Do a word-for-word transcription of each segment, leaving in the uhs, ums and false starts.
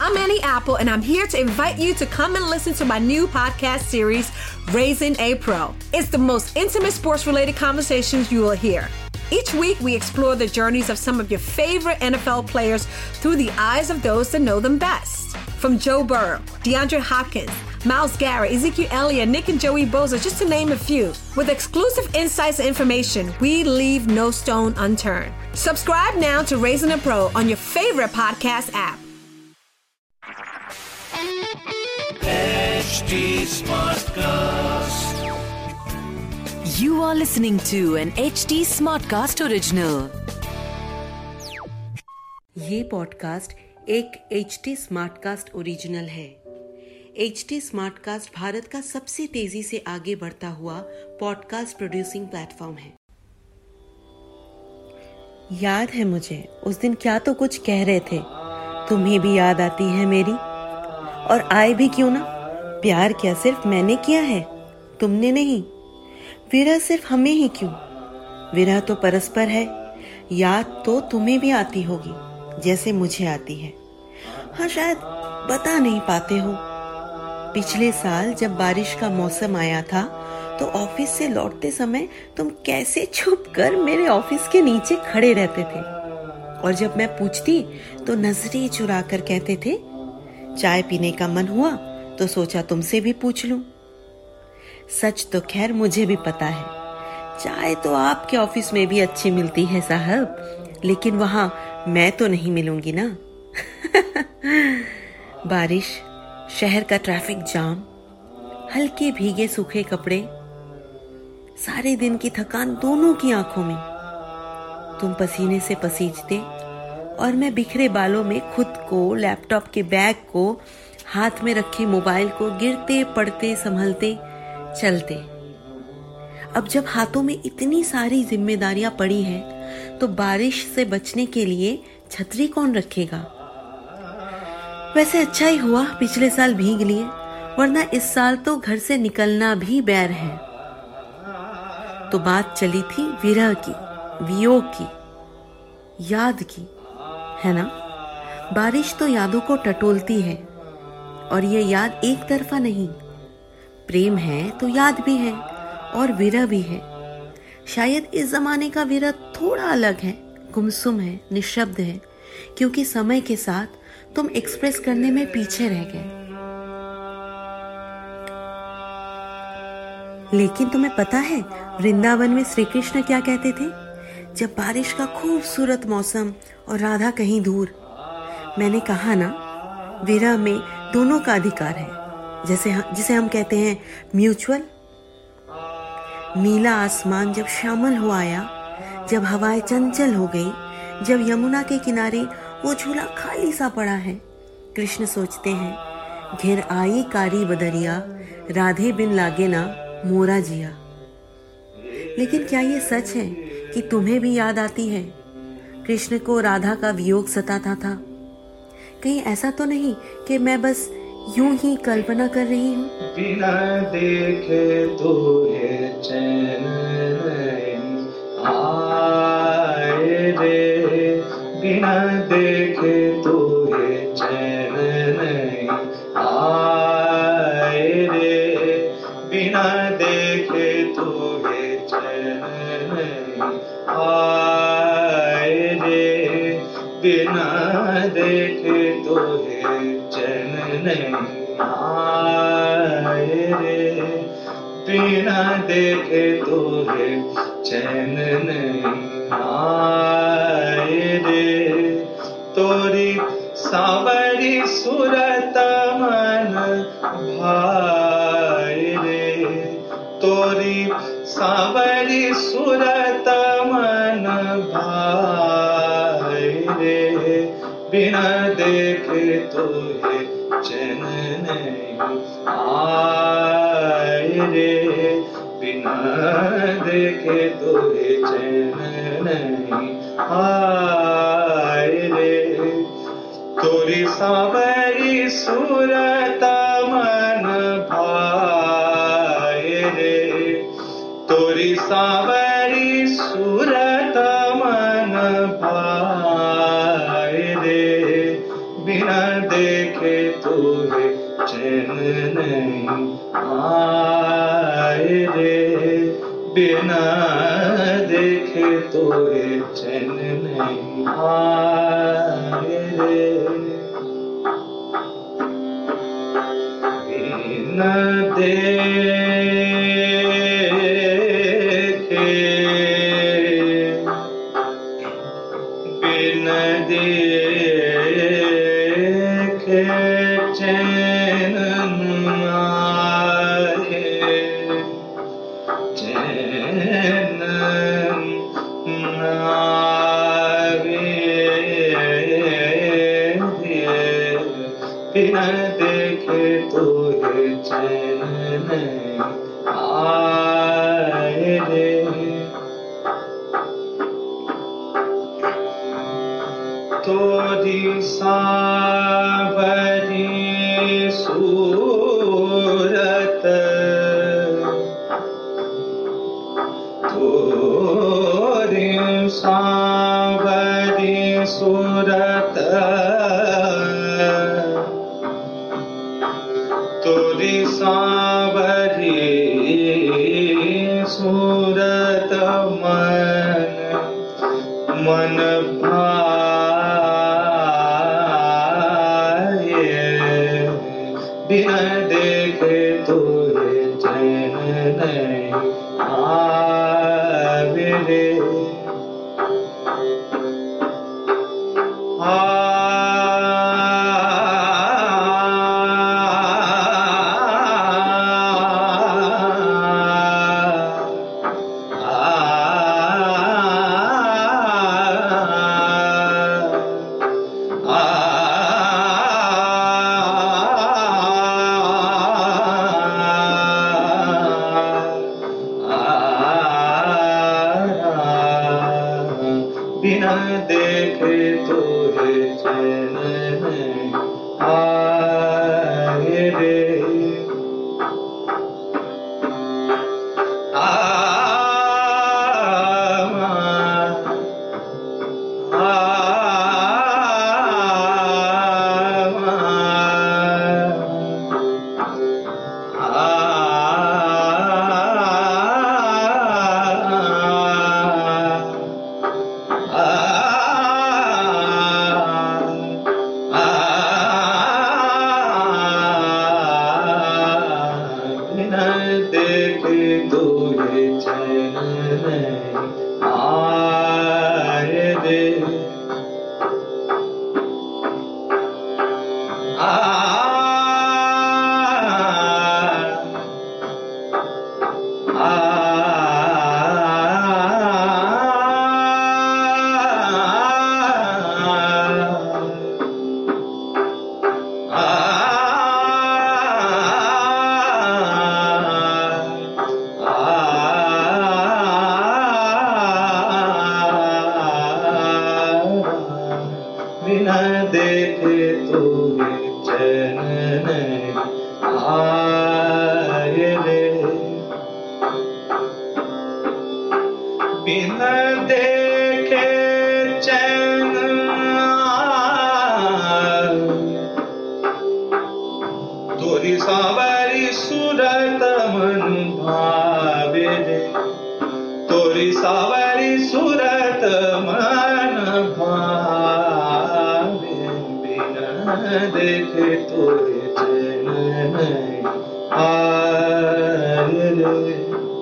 I'm Annie Apple, and I'm here to invite you to come and listen to my new podcast series, Raising a Pro. It's the most intimate sports-related conversations you will hear. Each week, we explore the journeys of some of your favorite N F L players through the eyes of those that know them best. From Joe Burrow, DeAndre Hopkins, Myles Garrett, Ezekiel Elliott, Nick and Joey Bosa, just to name a few. With exclusive insights and information, we leave no stone unturned. Subscribe now to Raising a Pro on your favorite podcast app. H D Smartcast. You are listening to an H D Smartcast original. ये podcast एक H D Smartcast original है। H D Smartcast भारत का सबसे तेजी से आगे बढ़ता हुआ पॉडकास्ट प्रोड्यूसिंग प्लेटफॉर्म है। याद है मुझे उस दिन क्या तो कुछ कह रहे थे, तुम्हें भी याद आती है मेरी, और आए भी क्यों ना। प्यार क्या सिर्फ मैंने किया है, तुमने नहीं। विरह सिर्फ हमें ही क्यों, विरह तो परस्पर है। याद तो तुम्हें भी आती होगी जैसे मुझे आती है। हाँ, शायद बता नहीं पाते हो। पिछले साल जब बारिश का मौसम आया था तो ऑफिस से लौटते समय तुम कैसे छुप कर मेरे ऑफिस के नीचे खड़े रहते थे, और जब मैं पूछती तो नजरें चुरा कर कहते थे चाय पीने का मन हुआ तो सोचा तुमसे भी पूछ लूं। सच तो खैर मुझे भी पता है, चाय तो आपके ऑफिस में भी अच्छी मिलती है साहब, लेकिन वहां मैं तो नहीं मिलूंगी ना। बारिश, शहर का ट्रैफिक जाम, हल्के भीगे सूखे कपड़े, सारे दिन की थकान दोनों की आंखों में। तुम पसीने से पसीजते और मैं बिखरे बालों में खुद को, लैपटॉप के बैग को, हाथ में रखे मोबाइल को गिरते पड़ते संभलते चलते। अब जब हाथों में इतनी सारी जिम्मेदारियां पड़ी हैं, तो बारिश से बचने के लिए छतरी कौन रखेगा। वैसे अच्छा ही हुआ पिछले साल भीग लिए, वरना इस साल तो घर से निकलना भी बैर है। तो बात चली थी विरह की, वियोग की, याद की, है ना। बारिश तो यादों को टटोलती है, और ये याद एक तरफा नहीं। प्रेम है तो याद भी है, और विरह भी है। शायद इस जमाने का विरह थोड़ा अलग है, गुमसुम है, निशब्द है, क्योंकि समय के साथ तुम एक्सप्रेस करने में पीछे रह गए। लेकिन तुम्हें पता है वृंदावन में श्री कृष्ण क्या कहते थे, जब बारिश का खूबसूरत मौसम और राधा कहीं दूर। मैंने कहा ना, विरह में दोनों का अधिकार है, जैसे जिसे हम कहते हैं म्यूचुअल। नीला आसमान जब श्यामल हो आया, जब हवाएं चंचल हो गई, जब यमुना के किनारे वो झूला खाली सा पड़ा है, कृष्ण सोचते हैं घिर आई कारी बदरिया, राधे बिन लागे ना मोरा जिया। लेकिन क्या ये सच है कि तुम्हें भी याद आती है? कृष्ण को राधा का वियोग सताता था। कहीं ऐसा तो नहीं कि मैं बस यूं ही कल्पना कर रही हूँ। बिना देखे तो ये चैन नहीं आए रे, बिना देखे तो ये चैन नहीं आए रे, बिना देखे तो ये चैन नहीं आए रे, बिना देखे तो ये चैन नहीं आए रे, बिना देखे तो ये चैन नहीं आए रे। तोरी सावरी सूरत मन भाए रे, तोरी सावरी सूरत मन भाए रे, बिना देखे तो ये चैन नहीं आए रे, बिना देखे तो ये चैन नहीं आए रे। तोरी सावरी सूरत मन भाए रे, तोरी सावरी सूरत मन भाए रे, बिना देखे तुहे चैन नहीं आए रे, बिना देखे तुहे चैन नहीं आए रे। बिना देखे बिना देखे चैन न आए, चैन न आवे, बिना देखे तुहे चैन नहीं आए रे। तोरी सांवरी सूरत, तोरी सांवरी सूरत, तोरी सांवरी सूरत मन मन भाए, बिना देखे तुहे चैन नहीं आवे रे। बिना देखे तुहे चैन नहीं आए रे। आ देखे तुहे चैन नहीं आए रे। आ बिना देखे तुहे चैन नहीं आए रे। बिना देखे चैन आए, तोरी सांवरी सूरत मन भावे रे, तोरी सांवरी सूरत मन भावे, बिना देखे तुहे चैन नहीं आए रे।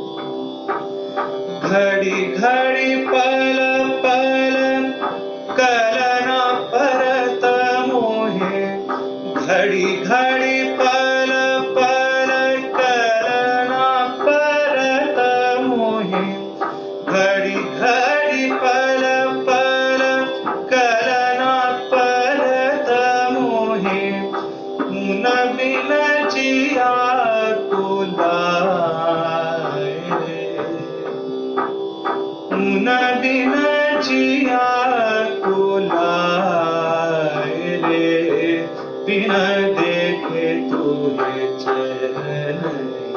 घड़ी घड़ी पल पल कलना परत मोहे, घड़ी घड़ी पल पल कलना परत मोहे, घड़ी घड़ी पल पल कलना परत मोहे, मुन बिन जिया कुलाए रे, मुन बिन जिया कुलाए रे। बिना देखे तुहे चैन नहीं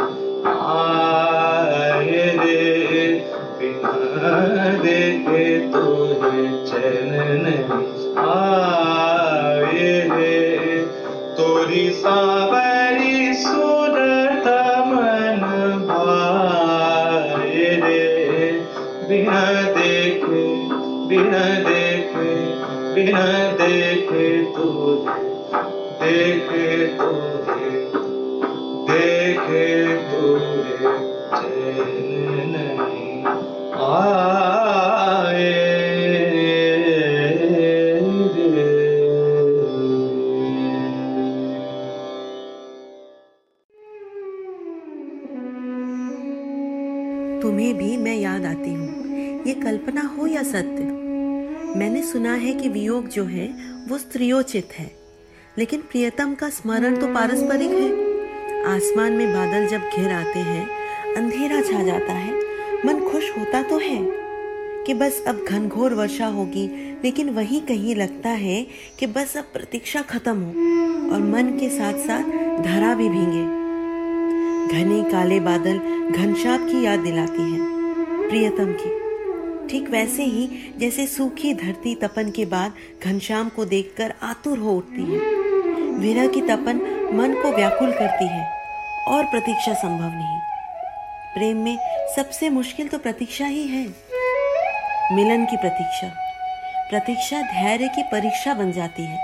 आए रे, बिना देखे तुहे चैन नहीं आए रे, गोरी सावरी सूरत मन भाए रे, बिना देखे बिना देखे बिना देखे तुझे, देखे तुझे देखे तुझे चैन नहीं आए रे। तुम्हें भी मैं याद आती हूँ, ये कल्पना हो या सत्य। मैंने सुना है कि वियोग जो है वो स्त्रियोचित है, लेकिन प्रियतम का स्मरण तो पारस्परिक है। आसमान में बादल जब घिर आते हैं, अंधेरा छा जाता है, मन खुश होता तो है कि बस अब घनघोर वर्षा होगी, लेकिन वहीं कहीं लगता है कि बस अब प्रतीक्षा खत्म हो और मन के साथ साथ धरा भी भीगे। घने काले बादल घनश्याम की याद दिलाती है, प्रियतम की। ठीक वैसे ही जैसे सूखी धरती तपन के बाद घनश्याम को देखकर आतुर हो उठती है। विरह की तपन मन को व्याकुल करती है और प्रतीक्षा संभव नहीं। प्रेम में सबसे मुश्किल तो प्रतीक्षा ही है, मिलन की प्रतीक्षा। प्रतीक्षा धैर्य की परीक्षा बन जाती है।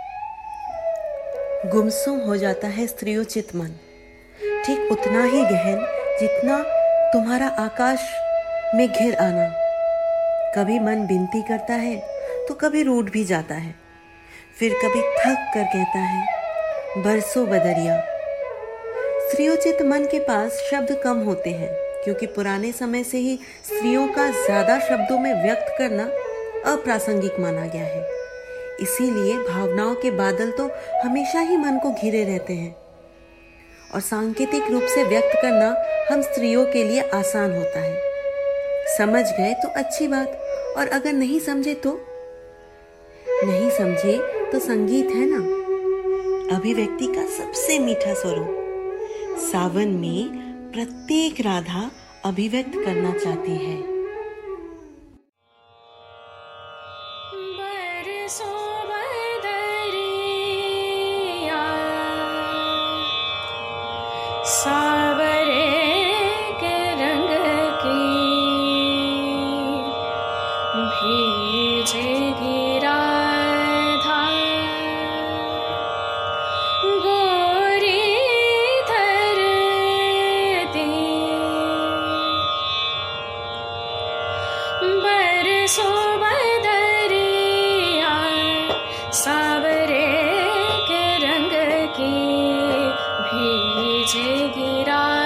गुमसुम हो जाता है स्त्रियोचित मन, ठीक उतना ही गहन जितना तुम्हारा आकाश में घिर आना। कभी मन विनती करता है तो कभी रूठ भी जाता है, फिर कभी थक कर कहता है बरसों बदरिया। स्त्रियोचित मन के पास शब्द कम होते हैं, क्योंकि पुराने समय से ही स्त्रियों का ज्यादा शब्दों में व्यक्त करना अप्रासंगिक माना गया है। इसीलिए भावनाओं के बादल तो हमेशा ही मन को घिरे रहते हैं और सांकेतिक रूप से व्यक्त करना हम स्त्रियों के लिए आसान होता है। समझ गए तो अच्छी बात, और अगर नहीं समझे तो नहीं समझे तो संगीत है ना, अभिव्यक्ति का सबसे मीठा स्वरूप। सावन में प्रत्येक राधा अभिव्यक्त करना चाहती है। सावरे के रंग की भीजेगी राधा, गोरी धरती बरसों बदरिया, सावरे के रंग की भीजेगी राधा।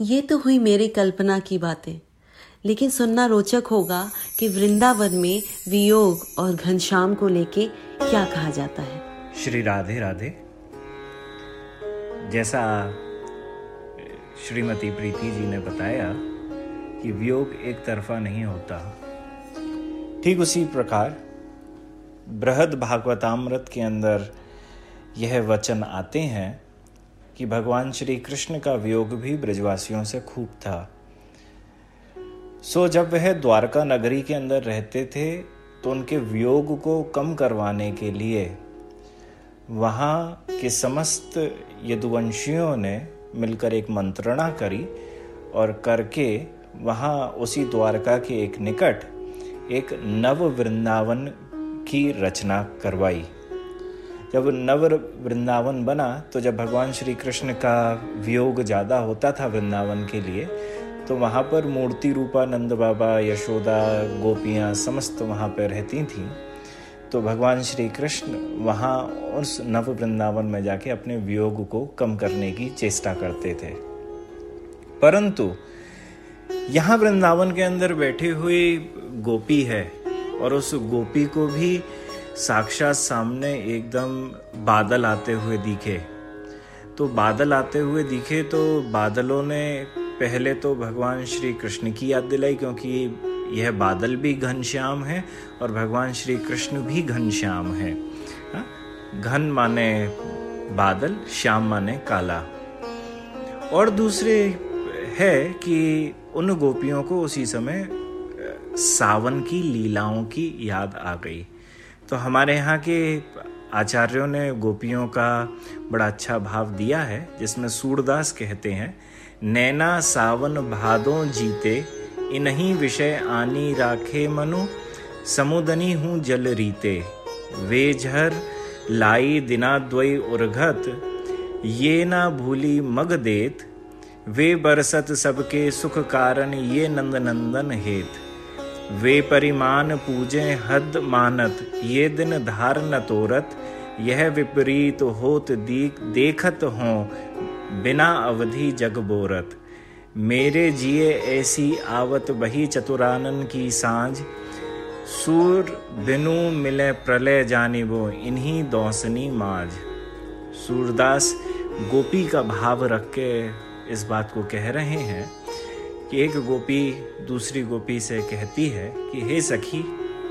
ये तो हुई मेरी कल्पना की बातें, लेकिन सुनना रोचक होगा कि वृंदावन में वियोग और घनश्याम को लेके क्या कहा जाता है। श्री राधे राधे। जैसा श्रीमती प्रीति जी ने बताया कि वियोग एक तरफा नहीं होता, ठीक उसी प्रकार बृहद भागवतामृत के अंदर यह वचन आते हैं कि भगवान श्री कृष्ण का वियोग भी ब्रजवासियों से खूब था। सो जब वह द्वारका नगरी के अंदर रहते थे तो उनके वियोग को कम करवाने के लिए वहाँ के समस्त यदुवंशियों ने मिलकर एक मंत्रणा करी और करके वहाँ उसी द्वारका के एक निकट एक नव वृंदावन की रचना करवाई। जब नव वृंदावन बना तो जब भगवान श्री कृष्ण का वियोग ज़्यादा होता था वृंदावन के लिए, तो वहाँ पर मूर्ति रूपा नंद बाबा, यशोदा, गोपियाँ समस्त वहाँ पर रहती थीं। तो भगवान श्री कृष्ण वहाँ उस नव वृंदावन में जाके अपने वियोग को कम करने की चेष्टा करते थे। परंतु यहाँ वृंदावन के अंदर बैठी हुई गोपी है और उस गोपी को भी साक्षात सामने एकदम बादल आते हुए दिखे। तो बादल आते हुए दिखे तो बादलों ने पहले तो भगवान श्री कृष्ण की याद दिलाई, क्योंकि यह बादल भी घनश्याम है और भगवान श्री कृष्ण भी घनश्याम है। घन माने बादल, श्याम माने काला। और दूसरे है कि उन गोपियों को उसी समय सावन की लीलाओं की याद आ गई। तो हमारे यहाँ के आचार्यों ने गोपियों का बड़ा अच्छा भाव दिया है, जिसमें सूरदास कहते हैं, नैना सावन भादों जीते, इन्हीं विषय आनी राखे मनु, समुदनी हूँ जल रीते, वे झर लाई दिना द्वय उर्घत, ये ना भूली मग देत, वे बरसत सबके सुख कारण, ये नंद नंदन हेत, वे परिमान पूजे हद मानत, ये दिन धार न तोरत, यह विपरीत होत दीक देखत हों, बिना अवधि जग बोरत, मेरे जिए ऐसी आवत बही चतुरानन की सांझ, सूर बिनु मिले प्रलय जानिबो, इन्हीं दौसनी माझ। सूरदास गोपी का भाव रख के इस बात को कह रहे हैं कि एक गोपी दूसरी गोपी से कहती है कि हे सखी,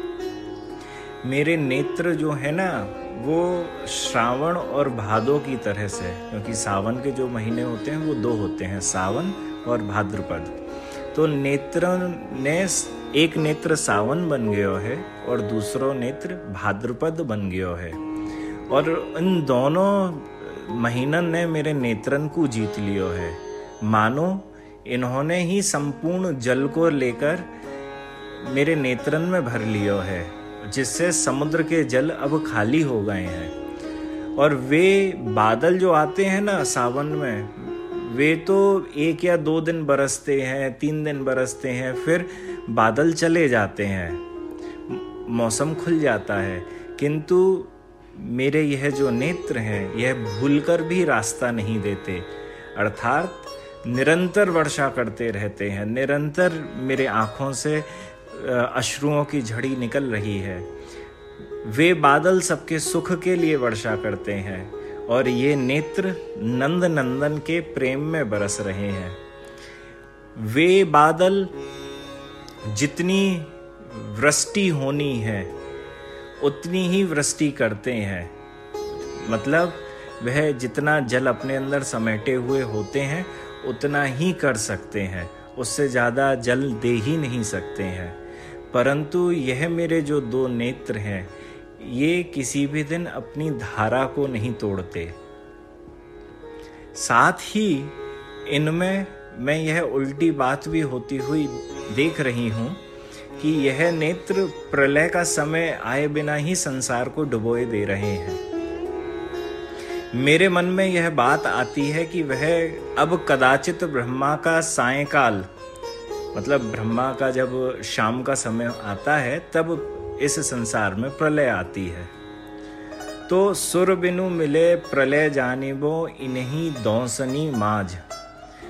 मेरे नेत्र जो है ना वो श्रावण और भादो की तरह से, क्योंकि सावन के जो महीने होते हैं वो दो होते हैं, सावन और भाद्रपद। तो नेत्र ने एक नेत्र सावन बन गयो है और दूसरो नेत्र भाद्रपद बन गयो है, और इन दोनों महीनन ने मेरे नेत्रन को जीत लियो है। मानो इन्होंने ही संपूर्ण जल को लेकर मेरे नेत्रन में भर लियो है, जिससे समुद्र के जल अब खाली हो गए हैं। और वे बादल जो आते हैं ना सावन में, वे तो एक या दो दिन बरसते हैं, तीन दिन बरसते हैं, फिर बादल चले जाते हैं, मौसम खुल जाता है। किंतु मेरे यह जो नेत्र हैं यह भूलकर भी रास्ता नहीं देते, अर्थात निरंतर वर्षा करते रहते हैं, निरंतर मेरे आँखों से अश्रुओं की झड़ी निकल रही है। वे बादल सबके सुख के लिए वर्षा करते हैं और ये नेत्र नंद नंदन के प्रेम में बरस रहे हैं। वे बादल जितनी वृष्टि होनी है उतनी ही वृष्टि करते हैं, मतलब वह जितना जल अपने अंदर समेटे हुए होते हैं उतना ही कर सकते हैं, उससे ज़्यादा जल दे ही नहीं सकते हैं। परंतु यह मेरे जो दो नेत्र हैं ये किसी भी दिन अपनी धारा को नहीं तोड़ते। साथ ही इनमें मैं यह उल्टी बात भी होती हुई देख रही हूँ कि यह नेत्र प्रलय का समय आए बिना ही संसार को डुबोए दे रहे हैं। मेरे मन में यह बात आती है कि वह अब कदाचित ब्रह्मा का सायंकाल, मतलब ब्रह्मा का जब शाम का समय आता है तब इस संसार में प्रलय आती है। तो सुर बिनु मिले प्रलय जानिबो इन्हीं दौसनी माझ,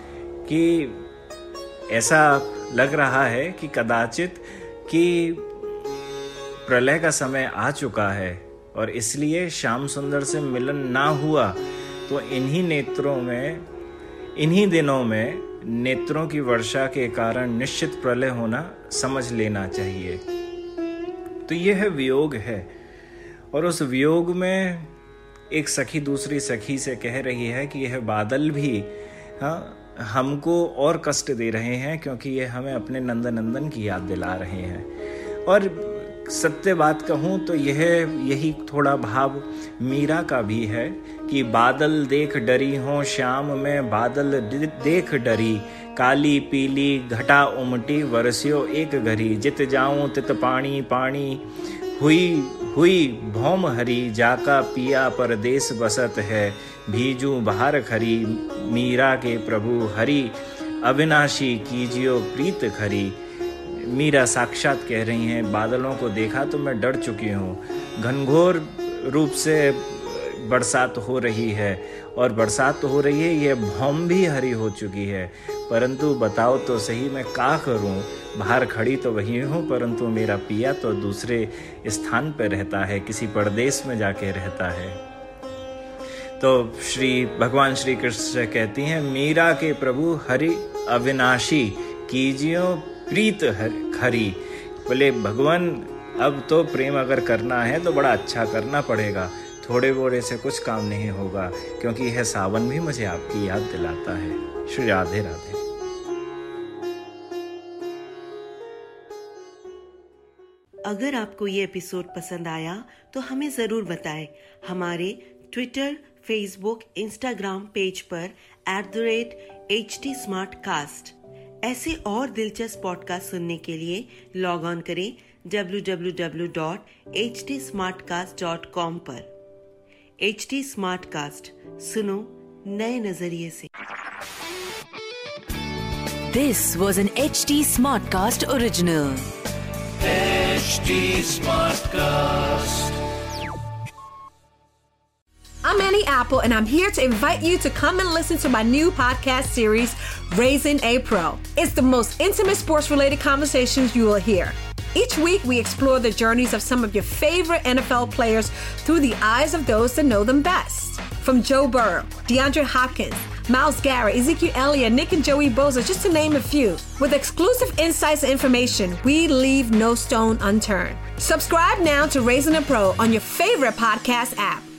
कि ऐसा लग रहा है कि कदाचित कि प्रलय का समय आ चुका है और इसलिए श्याम सुंदर से मिलन ना हुआ तो इन्हीं नेत्रों में, इन्हीं दिनों में नेत्रों की वर्षा के कारण निश्चित प्रलय होना समझ लेना चाहिए। तो यह वियोग है और उस वियोग में एक सखी दूसरी सखी से कह रही है कि यह बादल भी हाँ हमको और कष्ट दे रहे हैं क्योंकि ये हमें अपने नंदन नंदन की याद दिला रहे हैं। और सत्य बात कहूँ तो यह यही थोड़ा भाव मीरा का भी है कि बादल देख डरी हो श्याम में बादल देख डरी, काली पीली घटा उमटी वरस्यो एक घड़ी, जित जाऊं तित पानी पानी हुई हुई भौम हरी, जाका पिया परदेस बसत है भीजू बाहर खरी, मीरा के प्रभु हरि अविनाशी कीजियो प्रीत खरी। मीरा साक्षात कह रही हैं, बादलों को देखा तो मैं डर चुकी हूँ, घनघोर रूप से बरसात हो रही है और बरसात तो हो रही है, ये भौम भी हरी हो चुकी है, परंतु बताओ तो सही मैं क्या करूं, बाहर खड़ी तो वही हूँ परंतु मेरा पिया तो दूसरे स्थान पर रहता है, किसी परदेश में जाके रहता है। तो श्री भगवान श्री कृष्ण कहती हैं, मीरा के प्रभु हरि अविनाशी कीजियो प्रीत खरी। बोले भगवान अब तो प्रेम अगर करना है तो बड़ा अच्छा करना पड़ेगा, थोड़े बोरे से कुछ काम नहीं होगा, क्योंकि यह सावन भी मुझे आपकी याद दिलाता है। श्री राधे राधे। अगर आपको ये एपिसोड पसंद आया तो हमें जरूर बताएं। हमारे ट्विटर, फेसबुक, इंस्टाग्राम पेज पर at the rate H T Smartcast. ऐसे और दिलचस्प पॉडकास्ट सुनने के लिए लॉग ऑन करें W W W dot H T Smartcast dot com पर। एच टी स्मार्ट कास्ट, सुनो नए नजरिए से। This was an H T Smartcast original. H T Smartcast. I'm Annie Apple, and I'm here to invite you to come and listen to my new podcast series, Raising a Pro. It's the most intimate sports-related conversations you will hear. Each week, we explore the journeys of some of your favorite N F L players through the eyes of those that know them best. From Joe Burrow, DeAndre Hopkins, Myles Garrett, Ezekiel Elliott, Nick and Joey Bosa, just to name a few. With exclusive insights and information, we leave no stone unturned. Subscribe now to Raising a Pro on your favorite podcast app.